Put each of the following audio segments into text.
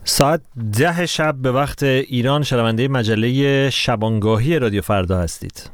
ساعت 10 شب به وقت ایران شنونده مجله شبانگاهی رادیو فردا هستید.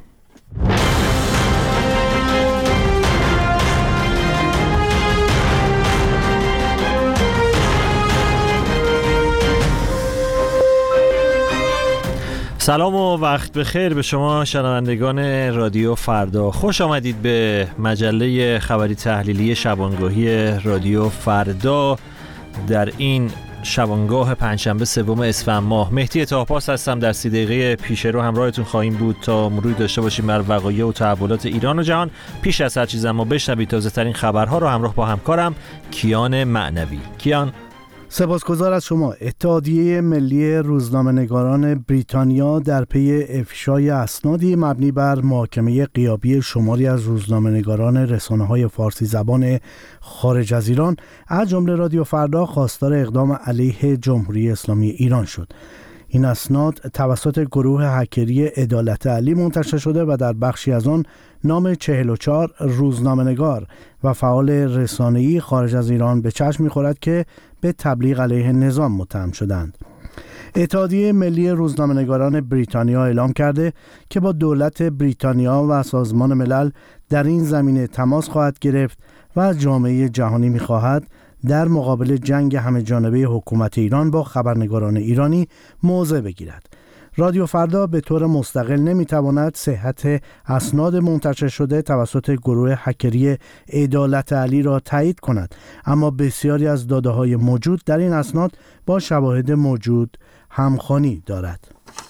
سلام و وقت بخیر به شما شنوندگان رادیو فردا. خوش آمدید به مجله خبری تحلیلی شبانگاهی رادیو فردا. در این شبانگاه پنجشنبه سوم اسفند ماه مهدی طاهپاس هستم. در 30 دقیقه پیش رو همراهتون خواهیم بود تا مروری داشته باشیم بر وقایع و تحولات ایران و جهان. پیش از هر چیز اما بشنوید تازه ترین خبرها رو همراه با همکارم کیان معنوی. کیان. سپاسگزار از شما. اتحادیه ملی روزنامه‌نگاران بریتانیا در پی افشای اسنادی مبنی بر محاکمه غیابی شماری از روزنامه‌نگاران رسانه‌های فارسی زبان خارج از ایران از جمله رادیو فردا خواستار اقدام علیه جمهوری اسلامی ایران شد. این اسناد توسط گروه هکری عدالت علی منتشر شده و در بخشی از آن نام 44 روزنامه‌نگار و فعال رسانه‌ای خارج از ایران به چشم می‌خورد که به تبلیغ علیه نظام متهم شدند. اتحادیه ملی روزنامه‌نگاران بریتانیا اعلام کرده که با دولت بریتانیا و سازمان ملل در این زمینه تماس خواهد گرفت و از جامعه جهانی می‌خواهد در مقابل جنگ همه‌جانبه حکومت ایران با خبرنگاران ایرانی موضع بگیرد. رادیو فردا به طور مستقل نمیتواند صحت اسناد منتشر شده توسط گروه هکری عدالت علی را تایید کند، اما بسیاری از داده‌های موجود در این اسناد با شواهد موجود همخوانی دارد.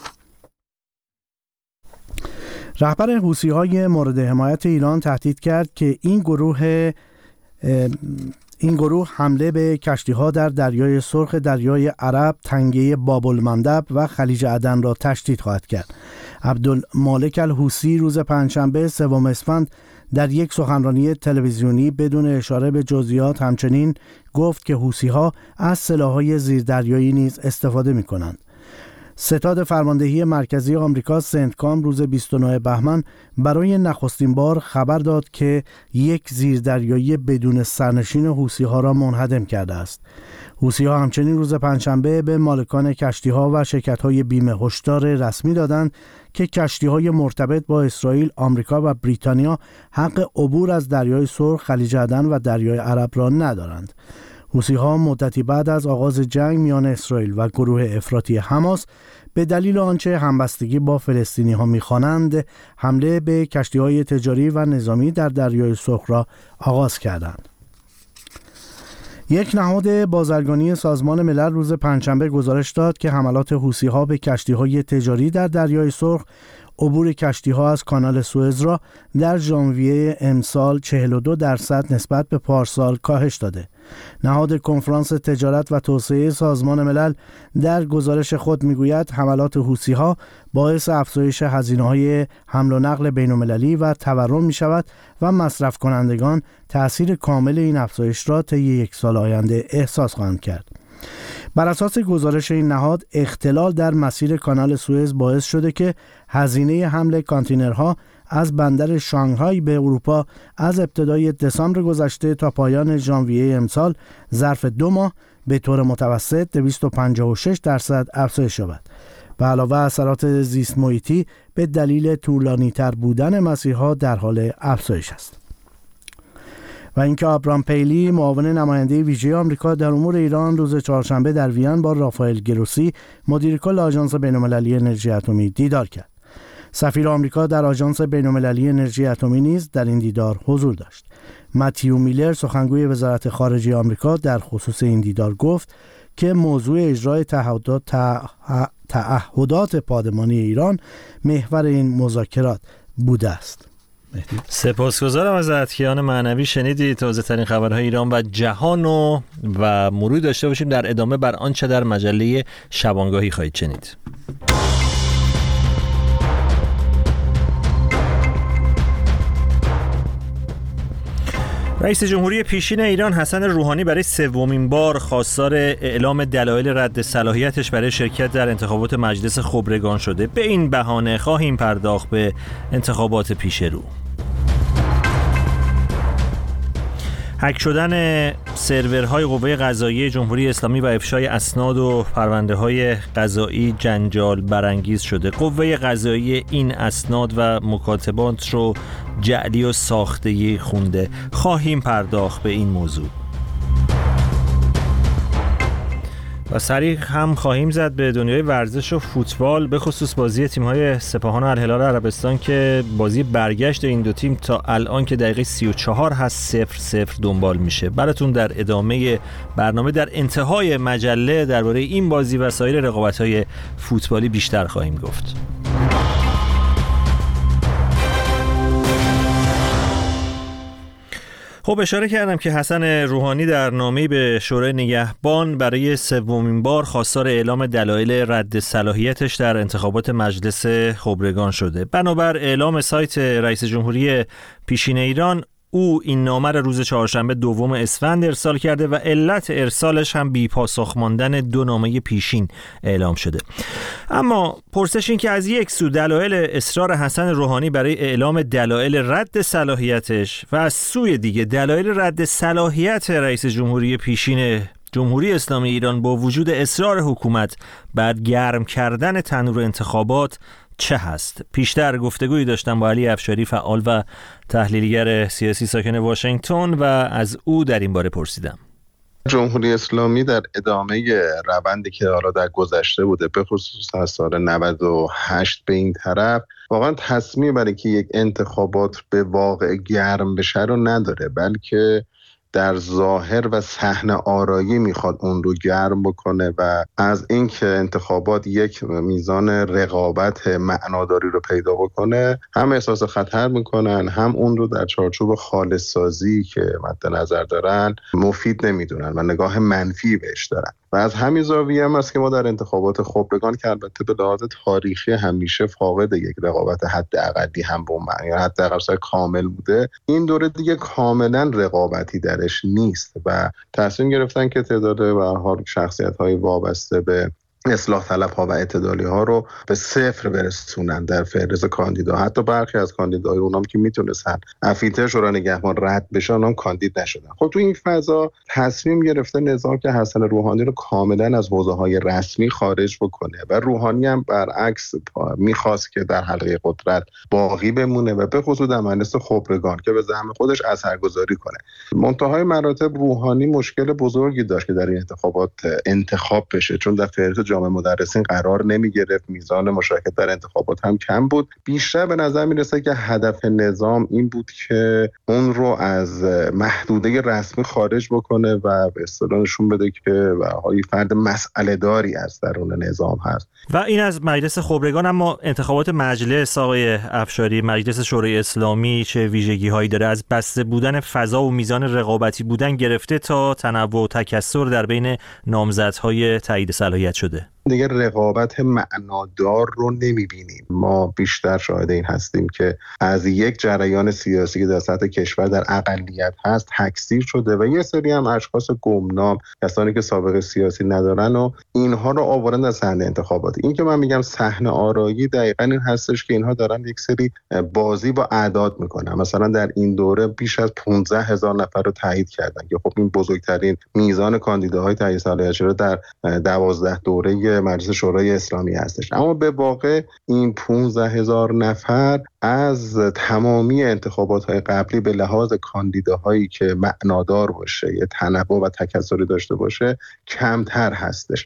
رهبر حوثی‌های مورد حمایت ایران تهدید کرد که این گروه حمله به کشتی‌ها در دریای سرخ، دریای عرب، تنگه باب المندب و خلیج عدن را تشدید خواهد کرد. عبدالمالک الحوثی روز پنجشنبه سوم اسفند در یک سخنرانی تلویزیونی بدون اشاره به جزئیات همچنین گفت که حوثی‌ها از سلاح‌های زیردریایی نیز استفاده می‌کنند. ستاد فرماندهی مرکزی آمریکا سنتکام روز 29 بهمن برای نخستین بار خبر داد که یک زیردریایی بدون سرنشین حوثی‌ها را منهدم کرده است. حوثی‌ها همچنین روز پنجشنبه به مالکان کشتی‌ها و شرکت‌های بیمه هشدار رسمی دادند که کشتی‌های مرتبط با اسرائیل، آمریکا و بریتانیا حق عبور از دریای سرخ، خلیج عدن و دریای عرب را ندارند. حوثی‌ها مدتی بعد از آغاز جنگ میان اسرائیل و گروه افراطی حماس به دلیل آنچه همبستگی با فلسطینی‌ها می‌خوانند حمله به کشتی‌های تجاری و نظامی در دریای سرخ را آغاز کردند. یک نهاد بازرگانی سازمان ملل روز پنجشنبه گزارش داد که حملات حوثی‌ها به کشتی‌های تجاری در دریای سرخ عبور کشتی‌ها از کانال سوئز را در ژانویه امسال 42% نسبت به پارسال کاهش داده. نهاد کنفرانس تجارت و توسعه سازمان ملل در گزارش خود میگوید حملات حوثی‌ها باعث افزایش هزینه‌های حمل و نقل بین‌المللی و تورم می‌شود و مصرف کنندگان تأثیر کامل این افزایش را طی یک سال آینده احساس خواهند کرد. بر اساس گزارش این نهاد اختلال در مسیر کانال سوئز باعث شده که هزینه حمل کانتینرها از بندر شانگهای به اروپا از ابتدای دسامبر گذشته تا پایان ژانویه امسال ظرف 2 ماه به طور متوسط 256% افزایش یابد. به علاوه اثرات زیست محیطی به دلیل طولانی‌تر بودن مسیرها در حال افزایش است. و اینکه آبرام پیلی معاون نماینده ویژه آمریکا در امور ایران روز چهارشنبه در وین با رافائل گروسی مدیر کل آژانس بین‌المللی انرژی اتمی دیدار کرد. سفیر آمریکا در آژانس بین‌المللی انرژی اتمی نیز در این دیدار حضور داشت. متیو میلر سخنگوی وزارت خارجه آمریکا در خصوص این دیدار گفت که موضوع اجرای تعهدات پادمانی ایران محور این مذاکرات بوده است. سپاسگزارم ازت کیان معنوی. شنیدید تازه ترین خبرهای ایران و جهان و مرور داشته باشیم در ادامه بر آنچه در مجله شبانگاهی خواهید شنید. رئیس جمهوری پیشین ایران حسن روحانی برای سومین بار خواستار اعلام دلایل رد صلاحیتش برای شرکت در انتخابات مجلس خبرگان شده. به این بهانه خواهیم پرداخت به انتخابات پیش رو. هک شدن سرورهای قوه قضاییه جمهوری اسلامی و افشای اسناد و پرونده‌های قضایی جنجال برانگیز شده. قوه قضاییه این اسناد و مکاتبات رو جعلی و ساختگی خونده. خواهیم پرداخت به این موضوع و سریع هم خواهیم زد به دنیای ورزش و فوتبال، به خصوص بازی تیم‌های سپاهان و الهلال عربستان که بازی برگشت این دو تیم تا الان که دقیقه 34 هست 0-0 دنبال میشه. براتون در ادامه برنامه در انتهای مجله درباره این بازی و سایر رقابت‌های فوتبالی بیشتر خواهیم گفت. خب اشاره کردم که حسن روحانی در نامه‌ای به شورای نگهبان برای سومین بار خواستار اعلام دلایل رد صلاحیتش در انتخابات مجلس خبرگان شده. بنابر اعلام سایت رئیس جمهوری پیشین ایران، او این نامه را روز چهارشنبه 2 اسفند ارسال کرده و علت ارسالش هم بی پاسخ ماندن 2 نامه پیشین اعلام شده. اما پرسش این که از یک سو دلایل اصرار حسن روحانی برای اعلام دلایل رد صلاحیتش و از سوی دیگه دلایل رد صلاحیت رئیس جمهوری پیشین جمهوری اسلامی ایران با وجود اصرار حکومت بر گرم کردن تنور انتخابات چه هست؟ پیشتر گفتگویی داشتم با علی افشاری، فعال و تحلیلگر سیاسی ساکن واشنگتن، و از او در این باره پرسیدم. جمهوری اسلامی در ادامه روندی که حالا در گذشته بوده، به خصوص از سال 98 به این طرف، واقعا تصمیم برای که یک انتخابات به واقع گرم بشه رو نداره، بلکه در ظاهر و صحنه آرایی میخواد اون رو گرم بکنه و از اینکه انتخابات یک میزان رقابت معناداری رو پیدا بکنه، هم احساس خطر میکنن، هم اون رو در چارچوب خالص سازی که مد نظر دارن مفید نمیدونن و نگاه منفی بهش دارن. و از همین زاویه هم است که ما در انتخابات خبرگان که البته به لحاظ تاریخی همیشه فاقد یک رقابت حداقلی هم به معنی حداقل کامل بوده، این دوره دیگه کاملا رقابتی درش نیست و تصمیم گرفتن که تعداد به هر حال شخصیت‌های وابسته به اصلاح طلب‌ها و اعتدالی‌ها رو به 0 برسونن در فهرست کاندیدا. حتی برخی از کاندیدای اونام که میتونستن افیلتر شورای نگهبان رد بشن، اونام کاندید نشدن. خب تو این فضا تصمیم گرفته نظام که حسن روحانی رو کاملا از حوزه‌های رسمی خارج بکنه و روحانی هم برعکس میخواست که در حلقه قدرت باقی بمونه و به خصوص در مجلس خبرگان که به زعم خودش اثرگذاری کنه. منتهای مراتب روحانی مشکل بزرگی داشت که در این انتخابات انتخاب بشه، چون در فهرست جامعه مدرسین قرار نمی گرفت، میزان مشارکت در انتخابات هم کم بود. بیشتر به نظر می رسه که هدف نظام این بود که اون رو از محدوده رسمی خارج بکنه و به اصطلاح نشون بده که های فرد مسئله داری از درون نظام هست. و این از مجلس خبرگان. اما انتخابات مجلس، آقای افشاری، مجلس شورای اسلامی چه ویژگی هایی داره؟ از بسته بودن فضا و میزان رقابتی بودن گرفته تا تنوع و تکثر در بین نامزدهای تایید صلاحیت شده. دیگه رقابت معنادار رو نمیبینیم. ما بیشتر شاهد این هستیم که از یک جریان سیاسی که در سطح کشور در اقلیت هست تکثیر شده و یه سری هم اشخاص گمنام، کسانی که سابقه سیاسی ندارن و اینها رو آوردن در صحنه انتخاباتی. این که من میگم صحنه آرایی دقیقاً این هستش که اینها دارن یک سری بازی با اعداد میکنن. مثلا در این دوره بیش از 15,000 نفر رو تایید کردن که خب این بزرگترین میزان کاندیداهای تایید صلاحیت شده در 12 دوره مجلس شورای اسلامی هستش. اما به واقع این 15,000 نفر از تمامی انتخابات‌های قبلی به لحاظ کاندیداهایی که معنادار باشه، یه تنوع و تکثری داشته باشه، کمتر هستش.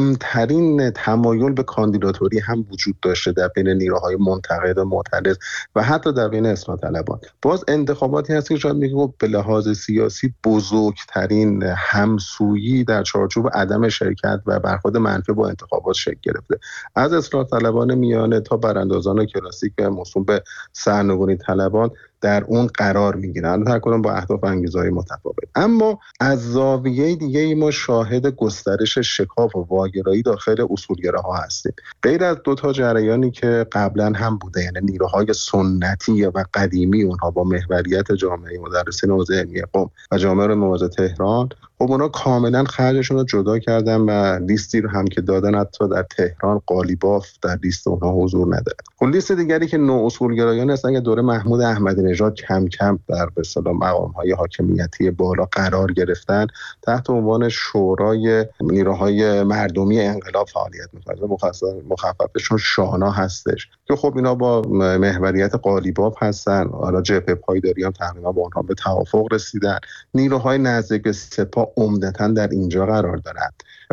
کمترین تمایل به کاندیداتوری هم وجود داشته در بین نیروهای منتقد و معترض و حتی در بین اصلاح طلبان. باز انتخاباتی هست که شاید میگه به لحاظ سیاسی بزرگترین همسویی در چارچوب عدم شرکت و برخورد منفی با انتخابات شکل گرفته. از اصلاح طلبان میانه تا براندازان کلاسیک و موسوم به سرنگونی طلبان در اون قرار میگیرن، هر کدوم با اهداف و انگیزه‌های متفاوت. اما از زاویه دیگه ما شاهد گسترش شکاف و واگرایی داخل اصولگراها هستیم. غیر از 2 جریانی که قبلا هم بوده، یعنی نیروهای سنتی و قدیمی اونها با محوریت جامعه مدرسین حوزه علمی قم و جامعه مواضع تهران، خب اونا کاملا خرجشون رو جدا کردن و لیستی رو هم که دادن حتی در تهران قالیباف در لیست اونها حضور نداره. خب لیست دیگری که نو اصولگرایان هستن که دوره محمود احمدی نژاد کم کم در به اصطلاح مقام‌های حاکمیتی بالا قرار گرفتن، تحت عنوان شورای نیروهای مردمی انقلاب فعالیت می‌کنه. مخففشون شانا هستش که خب اینا با محوریت قالیباف هستن. حالا جبهه پایداری هم تقریبا با اونها به توافق رسیدن. نیروهای نزدیک به سپاه عمدتاً در اینجا قرار دارن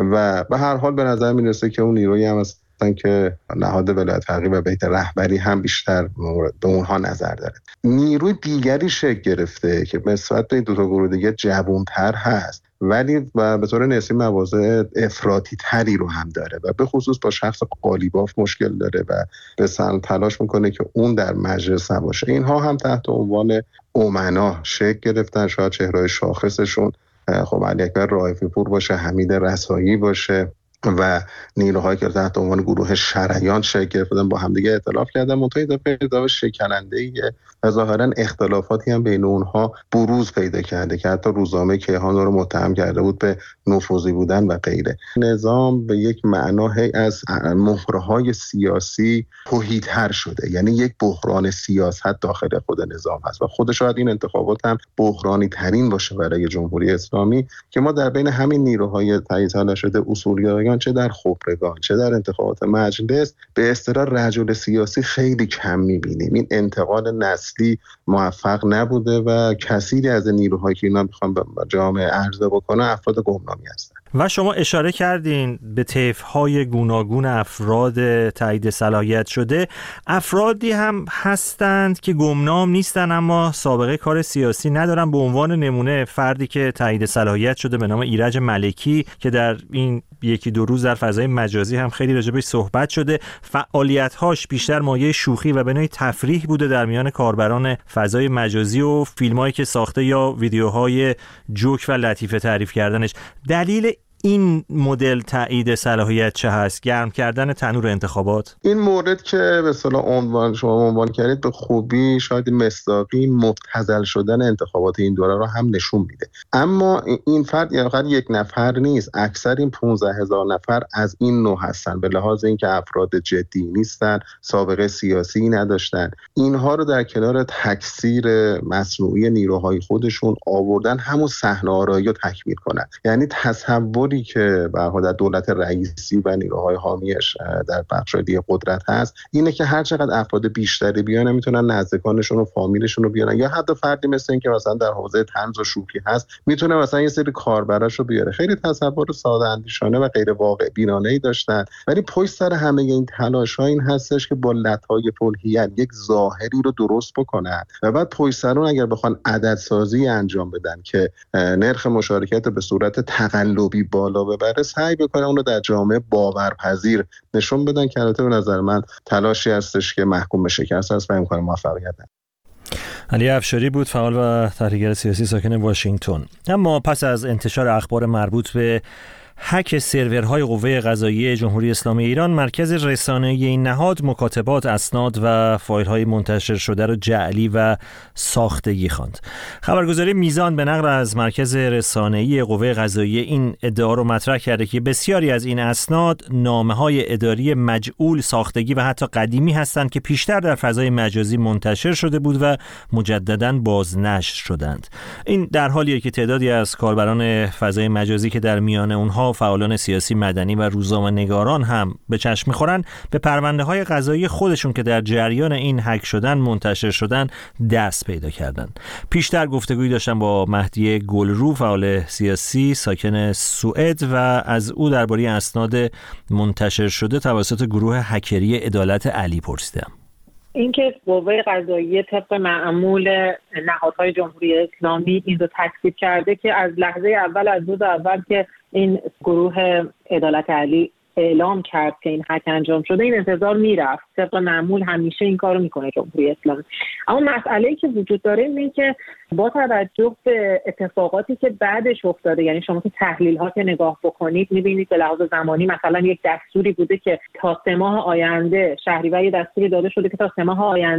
و به هر حال به نظر میرسه که اون نیرویی هم هستن که نهاد ولایت فقیه و بیت رهبری هم بیشتر به اونها نظر داره. نیروی دیگری شکل گرفته که نسبت به این دو تا گروه دیگه جوان‌تر هست ولی و به طور نسبی مواضع افراطی تری رو هم داره و به خصوص با شخص قالیباف مشکل داره و به سمت تلاش میکنه که اون در مجلس نباشه. اینها هم تحت عنوان امنا شکل گرفتن. شاید چهره‌های شاخصشون خب علی اکبر رائفی پور باشه، حمید رسایی باشه و نیروهایی که تحت عنوان گروه شریان شکل گرفتن با همدیگه ائتلاف کردن. منتهی به شکننده‌ای و ظاهرا اختلافاتی هم بین اونها بروز پیدا کرده که حتی روزنامه کیهان رو متهم کرده بود به نفوذی بودن و غیره. نظام به یک معنای از مهره‌های سیاسی تهی‌تر شده، یعنی یک بحران سیاست داخل خود نظام هست و خود شاید این انتخابات هم بحرانی ترین باشه برای جمهوری اسلامی که ما در بین همین نیروهای تایید نشده اصولگرایان چه در خبرگان چه در انتخابات مجلس به اصطلاح رجل سیاسی خیلی کم می‌بینیم. این انتقال نسلی موفق نبوده و کثیری از نیروهایی که اینا میخوان به جامعه عرضه بکنه افراد گمنامی هستن. و شما اشاره کردین به طیف‌های گوناگون افراد تایید صلاحیت شده. افرادی هم هستند که گمنام نیستن اما سابقه کار سیاسی ندارن. به عنوان نمونه فردی که تایید صلاحیت شده به نام ایرج ملکی که در این یکی دو روز در فضای مجازی هم خیلی راجبش صحبت شده، فعالیت‌هاش بیشتر مایه شوخی و به نوعی تفریح بوده در میان کاربران فضای مجازی و فیلمایی که ساخته یا ویدیوهای جوک و لطیفه تعریف کردنش. دلیل این مدل تایید صلاحیت چه هست؟ گرم کردن تنور انتخابات؟ این مورد که به اصطلاح شما عنوان کردید به خوبی شاید مصداقی مبتذل شدن انتخابات این دوره رو هم نشون میده. اما این فرد یعنی فقط یک نفر نیست، اکثر این 15,000 نفر از این نوع هستن، به لحاظ اینکه افراد جدی نیستن، سابقه سیاسی نداشتن. اینها رو در کنار تکثیر مصنوعی نیروهای خودشون آوردن همون صحنه‌آرایی رو تکمیل کنن. یعنی تصور که در دولت رئیسی و نیروهای حامیش در بخش دیگه قدرت هست اینه که هر چقدر افراد بیشتری بیان میتونن نزدیکانشون و فامیلشون رو بیارن، یا حتی فردی مثل این که مثلا در حوزه طنز و شوخی هست میتونه مثلا یه سری کاربراش رو بیاره. خیلی تصور ساده اندیشانه و غیر واقع بینانه‌ای داشتن، ولی پشت سر همه این تلاش‌ها این هستش که با لطای پلهیت یک ظاهری رو درست بکنن و بعد پشت سر اون اگر بخوان عددسازی انجام بدن که نرخ مشارکت به صورت تقلبی بالا ببره، سعی بکنن اون رو در جامعه باورپذیر نشون بدن که البته به نظر من تلاشی هستش که محکوم به شکست است و امکان موفقیت نداره. علی افشاری بود، فعال و تحلیلگر سیاسی ساکن واشنگتن. اما پس از انتشار اخبار مربوط به هک سرورهای قوه قضاییه جمهوری اسلامی ایران، مرکز رسانه‌ای این نهاد مکاتبات، اسناد و فایل‌های منتشر شده را جعلی و ساختگی خواند. خبرگزاری میزان به نقل از مرکز رسانه‌ای قوه قضاییه این ادعا را مطرح کرده که بسیاری از این اسناد نامه‌های اداری مجعول، ساختگی و حتی قدیمی هستند که پیشتر در فضای مجازی منتشر شده بود و مجدداً بازنشر شدند. این در حالیه که تعدادی از کاربران فضای مجازی که در میان اونها فعالان سیاسی، مدنی و روزنامه‌نگاران هم به چشم می‌خورن، به پرونده‌های قضایی خودشون که در جریان این هک شدن منتشر شدن دست پیدا کردن. پیشتر گفتگویی داشتم با مهدی گلرو، فعال سیاسی ساکن سوئد، و از او درباره اسناد منتشر شده توسط گروه هکری عدالت علی پرسیدم. اینکه قوه قضاییه طبق معمول نهادهای جمهوری اسلامی این رو تصویب کرده که از لحظه اول، از روز اول که این گروه عدالت علی اعلام کرد که این هک انجام شده، این انتظار میرفت. طبق معمول همیشه این کارو میکنه جمهوری اسلامی. اما مسئله‌ای که وجود داره اینه که با توجه به اتفاقاتی که بعدش افتاده، یعنی شما که تحلیل‌ها که نگاه بکنید می‌بینید به لحاظ زمانی مثلا یک دستوری بوده که تا 3 ماه آینده، شهریور یه دستوری داده شده که تا 3 ماه آینده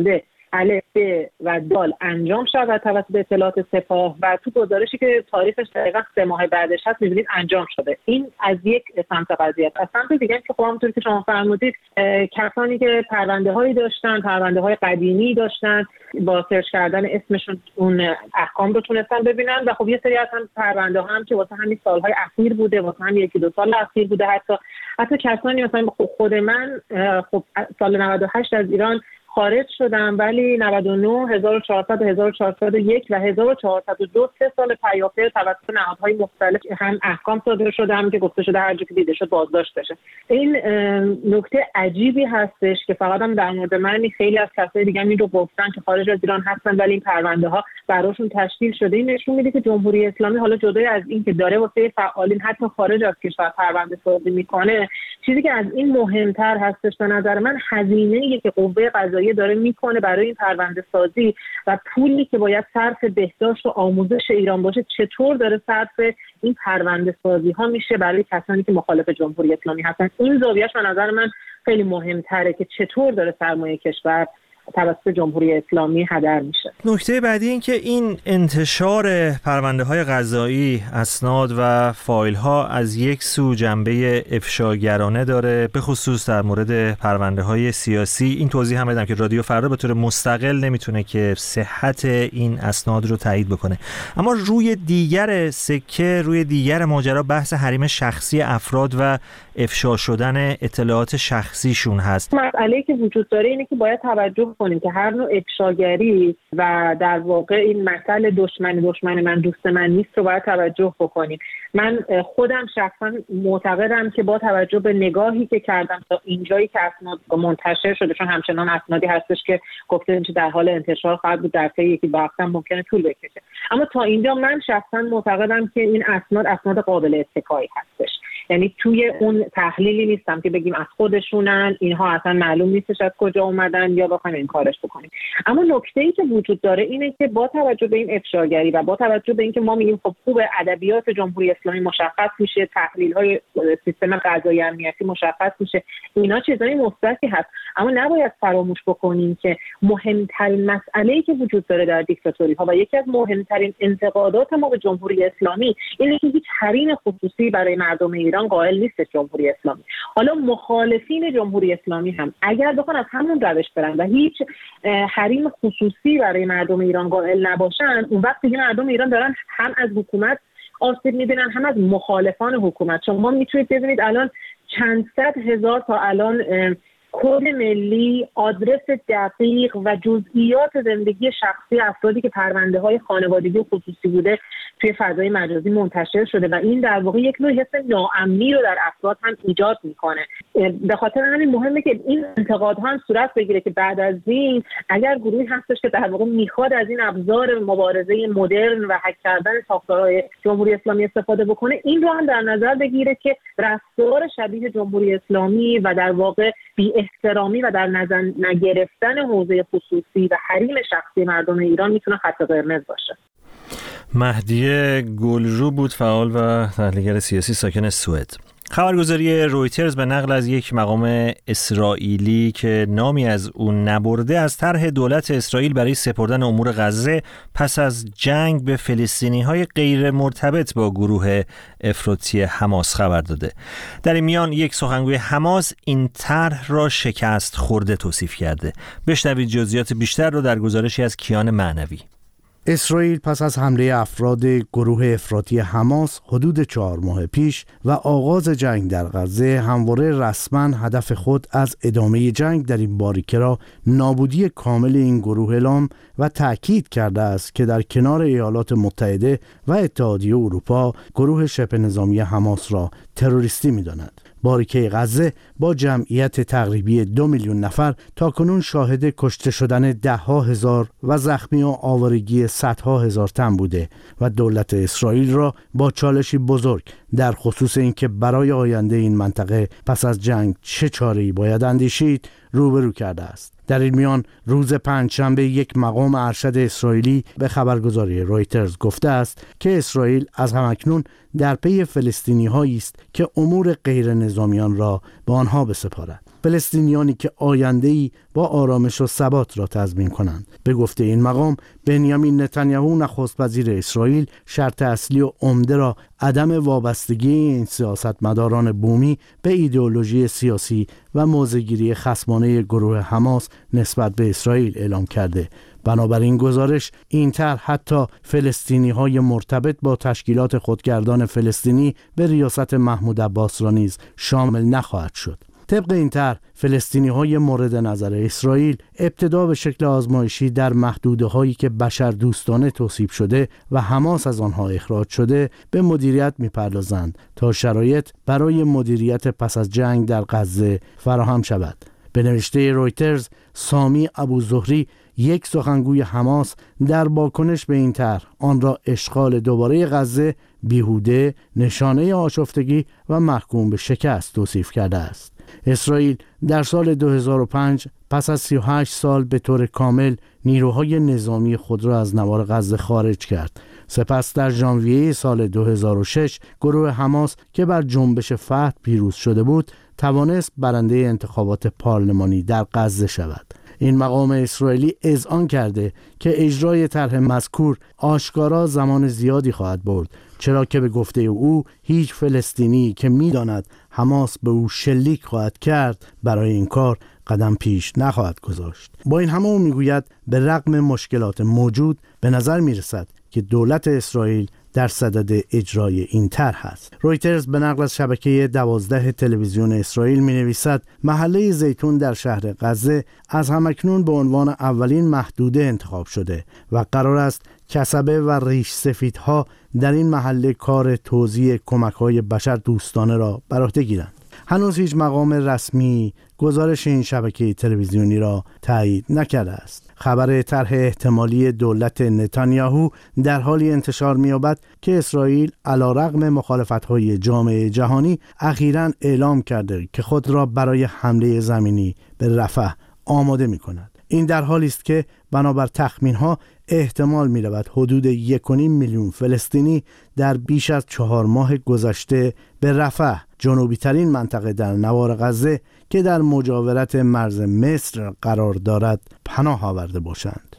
الف ب و دال انجام شود توسط اطلاعات سپاه و تو گزارشی که تاریخش دقیقاً 3 ماه بعدش هست می‌بینید انجام شده. این از یک سمت قضیه. از سمت دیگه که خب همونطور که شما فرمودید کسانی که پرونده‌هایی داشتن، پرونده‌های قدیمی داشتن، با سرچ کردن اسمشون اون احکام رو تونستن ببینن و خب یه سری از پرونده‌ها هم که واسه همین سال‌های اخیر بوده، واسه همین 1-2 سال اخیر بوده، حتی کسانی مثلا خود من خب سال 98 از ایران خارج شدم ولی 99 1400 1401 و 1402 3 سال پیاپی توسط نهادهای مختلف هم احکام صادر شده هم که گفته شده هر جا که دیده شد بازداشت بشه. این نکته عجیبی هستش که فقط هم در مورد من، خیلی از کسای دیگه این رو گفتن که خارج از ایران هستن ولی این پرونده ها براشون تشکیل شده. این نشون میده که جمهوری اسلامی حالا جدای از این که داره واسه فعالین حتی خارج از کشور پرونده سازی میکنه، چیزی که از این مهمتر هستش به نظر من هزینه‌ای که قوه قضاییه داره میکنه برای این پرونده سازی و پولی که باید صرف بهداشت و آموزش ایران باشه چطور داره صرف این پرونده سازی ها میشه برای کسانی که مخالف جمهوری اسلامی هستن. این زاویه‌اش به نظر من خیلی مهمتره که چطور داره سرمایه کشور توسط جمهوری اسلامی هدر میشه. نکته بعدی این که این انتشار پرونده‌های قضایی، اسناد و فایل‌ها از یک سو جنبه افشاگرانه داره، به خصوص در مورد پرونده‌های سیاسی. این توضیح هم بدم که رادیو فردا به طور مستقل نمیتونه که صحت این اسناد رو تایید بکنه. اما روی دیگر سکه، روی دیگر ماجرا، بحث حریم شخصی افراد و افشا شدن اطلاعات شخصیشون هست. مسئله‌ای که وجود داره اینه که باید توجه کنیم که هر نوع افشاگری و در واقع این مسئله دشمن من دوست من نیست رو باید توجه بکنیم. من خودم شخصا معتقدم که با توجه به نگاهی که کردم تا اینجایی که اسناد منتشر شده، چون همچنان اسنادی هستش که گفته میشه در حال انتشار خواهد بود، در طی یکی وقتا ممکنه طول بکشه، اما تا اینجا من شخصا معتقدم که این اسناد قابل اتکایی هستش. یعنی توی اون تحلیلی نیستم که بگیم از خودشونن، اینها اصلا معلوم نیستش از کجا اومدن یا بخوایم این کارش بکنیم. اما نکته‌ای که وجود داره اینه که با توجه به این افشاگری و با توجه به اینکه ما میگیم خب خوب ادبیات جمهوری اسلامی مشخص میشه، تحلیل‌های سیستم قضایی امنیتی مشخص میشه، اینا چیزای مثبتی هست، اما نباید فراموش بکنیم که مهمترین مسئله‌ای که وجود داره در دیکتاتوری‌ها و یکی از مهمترین انتقادات ما به جمهوری اسلامی اینه که هیچ حریم خصوصی برای مردم ایران قائل نیست جمهوری اسلامی. حالا مخالفین جمهوری اسلامی هم اگر بخوان از همون روش برن و هیچ حریم خصوصی برای مردم ایران قائل نباشن، اون وقت دیگه مردم ایران دارن هم از حکومت آسیب می‌بینن هم از مخالفان حکومت. شما میتونید ببینید الان چند صد هزار تا الان کد ملی، آدرس دقیق و جزئیات زندگی شخصی افرادی که پرونده‌های خانوادگی و خصوصی بوده توی فضای مجازی منتشر شده و این در واقع یک نوع حس ناامنی رو در افراد هم ایجاد میکنه. به خاطر همین مهمه که این انتقادها هم صورت بگیره که بعد از این اگر گروهی هستش که در واقع میخواد از این ابزار مبارزه مدرن و هک کردن ساختارهای جمهوری اسلامی استفاده بکنه، این رو هم در نظر بگیره که رفتار شبیه جمهوری اسلامی و در واقع بی احترامی و در نظر نگرفتن حوزه خصوصی و حریم شخصی مردم ایران میتونه خط قرمز باشه. مهدی گلرو بود، فعال و تحلیلگر سیاسی ساکن سوئد. خبرگزاری رویترز به نقل از یک مقام اسرائیلی که نامی از اون نبرده از طرح دولت اسرائیل برای سپردن امور غزه پس از جنگ به فلسطینی‌های غیر مرتبط با گروه افراطی حماس خبر داده. در این میان یک سخنگوی حماس این طرح را شکست خورده توصیف کرده. بشنوید جزئیات بیشتر رو در گزارشی از کیان معنوی. اسرائیل پس از حمله افراد گروه افراطی حماس حدود 4 ماه پیش و آغاز جنگ در غزه همواره رسما هدف خود از ادامه جنگ در این باریکه را نابودی کامل این گروه اعلام و تأکید کرده است که در کنار ایالات متحده و اتحادیه اروپا گروه شبه نظامی حماس را تروریستی می‌داند. باریکه غزه با جمعیت تقریبی 2 میلیون نفر تاکنون شاهد کشته شدن 10,000 و زخمی و آوارگی 100,000 تن بوده و دولت اسرائیل را با چالشی بزرگ در خصوص اینکه برای آینده این منطقه پس از جنگ چه چاره‌ای باید اندیشید روبرو کرده است. در این میان روز پنجشنبه یک مقام ارشد اسرائیلی به خبرگزاری رویترز گفته است که اسرائیل از همکنون در پی فلسطینی‌هایی است که امور غیر نظامیان را به آنها بسپارد. فلسطینیانی که آینده‌ای با آرامش و ثبات را تضمین کنند. به گفته این مقام، بنیامین نتانیاهو نخست وزیر اسرائیل شرط اصلی و عمده را عدم وابستگی این سیاستمداران بومی به ایدئولوژی سیاسی و موضع‌گیری خصمانه گروه حماس نسبت به اسرائیل اعلام کرده. بنابراین گزارش این طرح حتی فلسطینی‌های مرتبط با تشکیلات خودگردان فلسطینی به ریاست محمود عباس را نیز شامل نخواهد شد. طبق این طرح فلسطینی‌های مورد نظر اسرائیل ابتدا به شکل آزمایشی در محدوده‌هایی که بشردوستانه توصیف شده و حماس از آنها اخراج شده به مدیریت می‌پردازند تا شرایط برای مدیریت پس از جنگ در غزه فراهم شود. به نوشته رویترز، سامی ابوزهری، یک سخنگوی حماس، در واکنش به این طرح آن را اشغال دوباره غزه، بیهوده، نشانه آشفتگی و محکوم به شکست توصیف کرده است. اسرائیل در سال 2005 پس از 38 سال به طور کامل نیروهای نظامی خود را از نوار غزه خارج کرد. سپس در ژانویه سال 2006 گروه حماس که بر جنبش فتح پیروز شده بود، توانست برنده انتخابات پارلمانی در غزه شود. این مقام اسرائیلی اذعان کرده که اجرای طرح مذکور آشکارا زمان زیادی خواهد برد، چرا که به گفته او هیچ فلسطینی که می‌داند حماس به او شلیک خواهد کرد برای این کار قدم پیش نخواهد گذاشت. با این همه او میگوید به رغم مشکلات موجود به نظر میرسد که دولت اسرائیل در صدد اجرای این طرح است. رویترز به نقل از شبکه 12 تلویزیون اسرائیل می نویسد محله زیتون در شهر غزه از همکنون به عنوان اولین محدوده انتخاب شده و قرار است کسبه و ریش سفیدها در این محله کار توزیع کمک‌های بشر دوستانه را بر عهده گیرند. هنوز هیچ مقام رسمی گزارش این شبکه تلویزیونی را تایید نکرده است. خبر طرح احتمالی دولت نتانیاهو در حالی انتشار می‌یابد که اسرائیل علیرغم مخالفت‌های جامعه جهانی اخیراً اعلام کرده که خود را برای حمله زمینی به رفح آماده می‌کند. این در حالی است که بنابر تخمین‌ها احتمال می‌رود حدود 1.5 میلیون فلسطینی در بیش از 4 ماه گذشته به رفح، جنوبی ترین منطقه در نوار غزه که در مجاورت مرز مصر قرار دارد، پناه آورده باشند.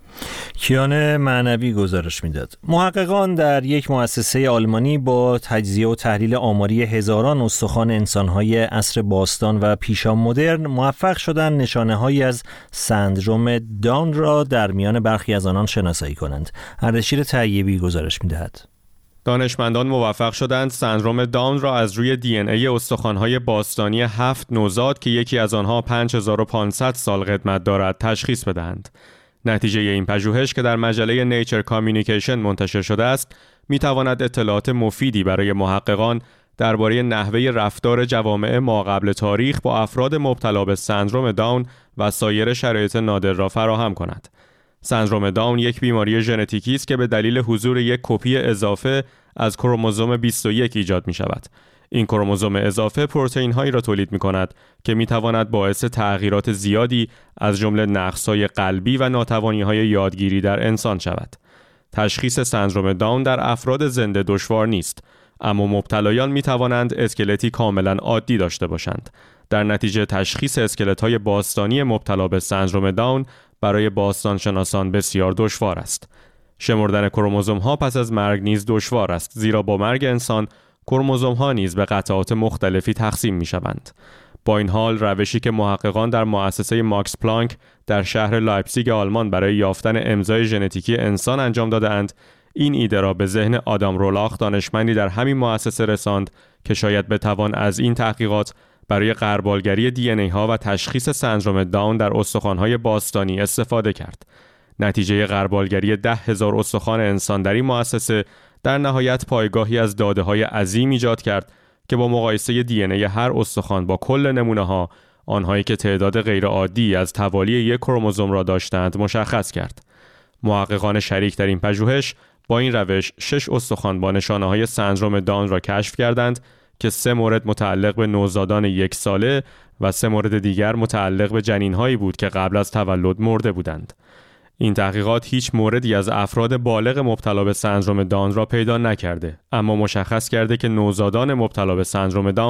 کیان معنوی گزارش میداد. محققان در یک مؤسسه آلمانی با تجزیه و تحلیل آماری هزاران استخوان انسان‌های عصر باستان و پیشا مدرن موفق شدند نشانه‌هایی از سندروم داون را در میان برخی از آنان شناسایی کنند. اردشیر طیبی گزارش میدهد. دانشمندان موفق شدند سندروم داون را از روی دی ان ای استخوان‌های باستانی 7 نوزاد که یکی از آنها 5500 سال قدمت دارد تشخیص بدهند. نتیجه این پژوهش که در مجله نیچر کامیونیکیشن منتشر شده است، می‌تواند اطلاعات مفیدی برای محققان درباره نحوه رفتار جوامع ماقبل تاریخ با افراد مبتلا به سندروم داون و سایر شرایط نادر را فراهم کند. سندروم داون یک بیماری ژنتیکی است که به دلیل حضور یک کپی اضافه از کروموزوم 21 ایجاد می شود. این کروموزوم اضافه پروتئین هایی را تولید می کند که می تواند باعث تغییرات زیادی از جمله نقص‌های قلبی و ناتوانی‌های یادگیری در انسان شود. تشخیص سندروم داون در افراد زنده دشوار نیست، اما مبتلایان می توانند اسکلتی کاملا عادی داشته باشند. در نتیجه تشخیص اسکلت‌های باستانی مبتلا به سندروم داون برای باستانشناسان بسیار دشوار است. شمردن کروموزوم‌ها پس از مرگ نیز دشوار است، زیرا با مرگ انسان کروموزوم‌ها نیز به قطعات مختلفی تقسیم می‌شوند. با این حال روشی که محققان در مؤسسه ماکس پلانک در شهر لایپزیگ آلمان برای یافتن امضای ژنتیکی انسان انجام داده‌اند، این ایده را به ذهن آدام رولاخ دانشمندی در همین مؤسسه رساند که شاید بتوان از این تحقیقات برای غربالگری دی ان ای ها و تشخیص سندروم داون در استخوان‌های باستانی استفاده کرد. نتیجه غربالگری 10,000 استخوان انسان در این مؤسسه در نهایت پایگاهی از داده‌های عظیم ایجاد کرد که با مقایسه دی ان ای هر استخوان با کل نمونه‌ها، آنهایی که تعداد غیرعادی از توالی یک کروموزوم را داشتند مشخص کرد. محققان شریک در این پژوهش با این روش 6 استخوان با نشانه‌های سندروم داون را کشف کردند که 3 مورد متعلق به نوزادان 1 ساله و 3 مورد دیگر متعلق به جنین‌هایی بود که قبل از تولد مرده بودند. این تحقیقات هیچ موردی از افراد بالغ مبتلا به سندروم داون را پیدا نکرده، اما مشخص کرده که نوزادان مبتلا به سندروم داون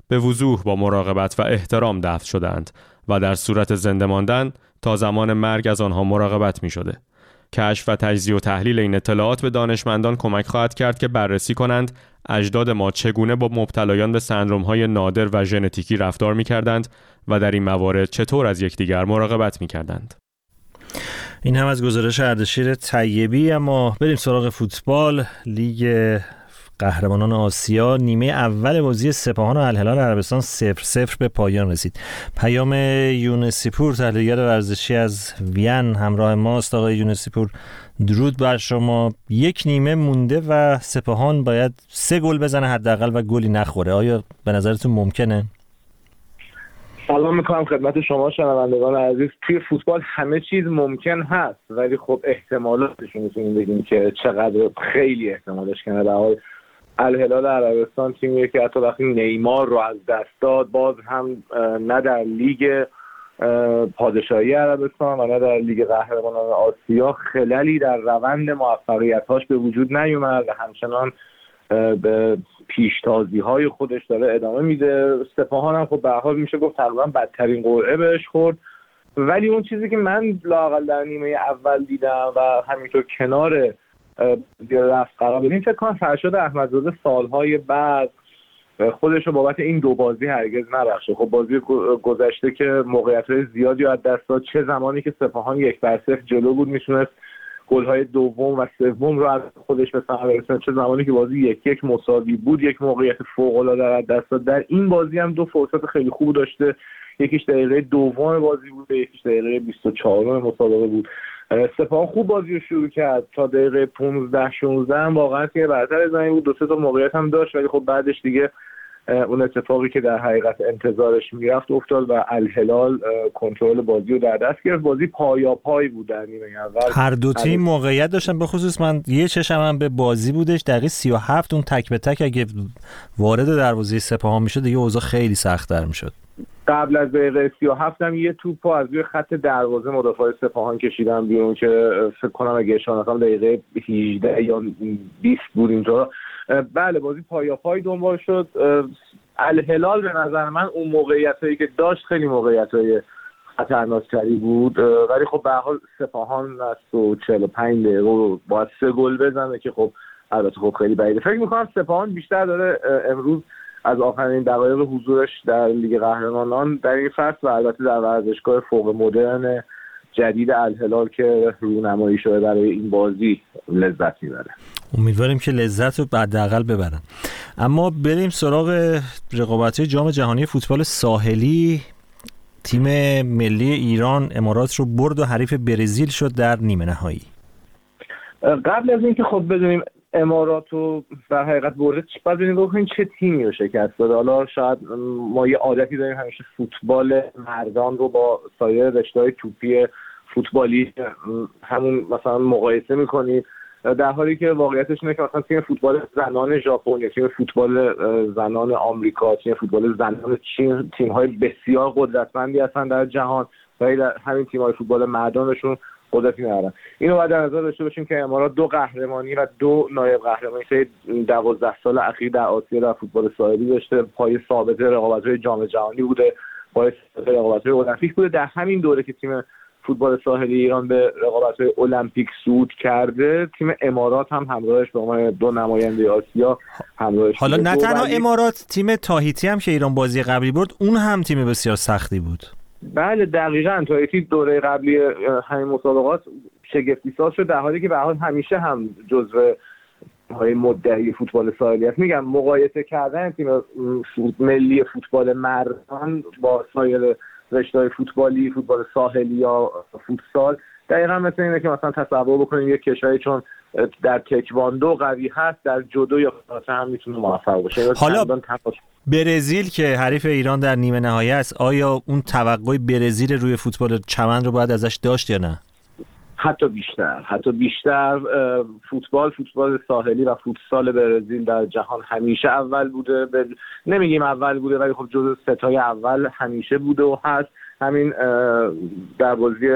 به وضوح با مراقبت و احترام دفن شدند و در صورت زنده ماندن تا زمان مرگ از آنها مراقبت می شده. کشف و تجزیه و تحلیل این اطلاعات به دانشمندان کمک خواهد کرد که بررسی کنند اجداد ما چگونه با مبتلایان به سندرم‌های نادر و ژنتیکی رفتار می‌کردند و در این موارد چطور از یکدیگر مراقبت می‌کردند. این هم از گزارش اردشیر طیبی. اما بریم سراغ فوتبال. لیگ قهرمانان آسیا نیمه اول بازی سپاهان و الهلال عربستان 0-0 به پایان رسید. پیام یونسیپور، تحلیلگر ورزشی از وین، همراه ماست. آقای یونسیپور، درود بر شما. یک نیمه مونده و سپاهان باید 3 گل بزنه حداقل و گلی نخوره. آیا به نظرتون ممکنه؟ سلام میکنم خدمت شما شنوندگان عزیز. توی فوتبال همه چیز ممکن هست، ولی خب احتمالاتش میتونیم بگیم که چقدر خیلی احتمالش کنه. در حال الهلال عربستان تیمیه که حتی وقتی نیمار رو از دست داد باز هم نه در لیگ پادشاهی عربستان و نه در لیگ قهرمانان آسیا خللی در روند موفقیت‌هاش به وجود نیومد و همچنان به پیشتازی‌های خودش داره ادامه میده. سپاهان هم خب به هر حال میشه گفت تقریبا بدترین قرعه بهش خورد، ولی اون چیزی که من لااقل در نیمه اول دیدم و همینطور کنار رفت قرار بدیم، فکر کنم فرشاد احمدزاده سالهای بعد خودش رو بابت این 2 بازی هرگز نبخشه. خب بازی گذشته که موقعیت‌های زیادی از دست داد، چه زمانی که سپاهان 1-0 جلو بود میتونست گل‌های دوم و سوم رو از خودش به ثمر برسونه، چه زمانی که بازی 1-1 مساوی بود یک موقعیت فوق‌العاده از دست داد. در این بازی هم 2 فرصت خیلی خوب داشته، یکیش دقیقه دوم بازی بود، یکیش دقیقه 24 مسابقه بود. سپاهان خوب بازی رو شروع کرد تا دقیقه 15-16 هم واقعا تیم برتر زمین بود، 2-3 تا موقعیت هم داشت، ولی خب بعدش دیگه اون اتفاقی که در حقیقت انتظارش میرفت افتاد و الهلال کنترل بازی رو در دست گرفت. بازی پایاپای بود در نیمه اول. هر دو تیم موقعیت داشتن، به خصوص من یه چشم هم به بازی بودش دقیقه 37 اون تک به تک اگه وارد دروازه سپاهان میشد دیگه اوضاع خیلی سخت‌تر میشد. قبل از دقیقه 37 هم یه توپ از روی خط دروازه مدافع سپاهان کشیدن بیرون که فکر کنم اگه اشاره نکنم دقیقه 18 یا 20 بود اینجا. بله بازی پایاپای دنبال شد. الهلال به نظر من اون موقعیتایی که داشت خیلی موقعیتای خطرناکتری بود، ولی خب به هر حال سپاهان از 45 دقیقه باید 3 گل بزنه که خب البته خب خیلی بعیده. فکر می‌کنم سپاهان بیشتر داره امروز از آخرین دقایق حضورش در لیگ قهرمانان در این فصل و البته در ورزشگاه فوق مدرن جدید الهلال که رونمایی شده برای این بازی لذت میبره. امیدواریم که لذت رو حداقل ببرن. اما بریم سراغ رقابت‌های جام جهانی فوتبال ساحلی. تیم ملی ایران امارات رو برد و حریف برزیل شد در نیمه نهایی. قبل از اینکه خب بدونیم امارات رو در حقیقت برده، بعد ببینیم چه تیمی رو شکست داده. حالا شاید ما یه عادتی داریم همیشه فوتبال مردان رو با سایر رشته‌های توپی فوتبالی همون مثلا مقایسه می‌کنیم، در حالی که واقعیتش اینه که مثلا تیم فوتبال زنان ژاپن یا تیم فوتبال زنان آمریکا، تیم فوتبال زنان چین، تیم‌های بسیار قدرتمندی هستن در جهان، ولی در همین تیم‌های فوتبال مردانشون قدرتی ندارن. اینو باید در نظر داشته باشیم که امارات 2 قهرمانی و 2 نایب قهرمانی 12 سال اخیر در آسیا در فوتبال ساحلی داشته. پای ثابت رقابت‌های جام جهانی بوده، پای ثابت رقابت‌های المپیک بوده. در همین دوره که تیم فوتبال ساحلی ایران به رقابت‌های المپیک صعود کرده، تیم امارات هم همراهش به عنوان 2 نماینده آسیا همراهش. حالا نه تنها امارات، تیم تاهیتی هم که ایران بازی قبلی برد اون هم تیم بسیار سختی بود. بله دقیقاً، تاهیتی دوره قبلی همین مسابقات شگفتی ساز شد، در حالی که به هر حال همیشه هم جزو های مدعی فوتبال ساحلی است. میگم مقایسه کردن تیم ملی فوتبال مردان با سایر رشته‌های فوتبالی، فوتبال ساحلی یا فوتسال، دقیقاً مثل اینه که مثلا تصور بکنیم یک کشوری چون در تکواندو قوی هست در جودو یا کاراته هم میتونه موفق باشه. حالا برزیل که حریف ایران در نیمه نهایی است، آیا اون توقع برزیل روی فوتبال چمن رو باید ازش داشت یا نه؟ حتی بیشتر. فوتبال ساحلی و فوتسال برزیل در جهان همیشه اول بوده. نمیگیم اول بوده ولی خب جزو 3 اول همیشه بوده و هست. همین در بازی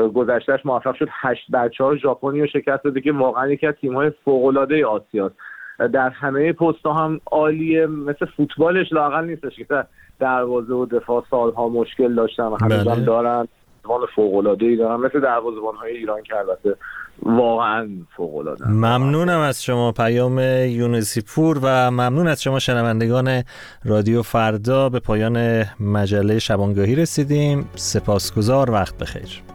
گذشتهش موفق شد 8-4 ژاپنی رو شکست بده که واقعا یکی از تیم‌های فوق‌العاده آسیاست. در همه پست‌ها هم عالیه، مثل فوتبالش لااقل نیستش که دروازه و دفاع سالها مشکل داشتن و هنوزم دارن. دروازه‌بان فوق‌العاده‌ای دارن مثل دروازه‌بان‌های ایران که البته واقعا فوق‌العاده. ممنونم از شما پیام یونسی پور و ممنون از شما شنوندگان رادیو فردا. به پایان مجله شبانگاهی رسیدیم. سپاسگزار، وقت بخیر.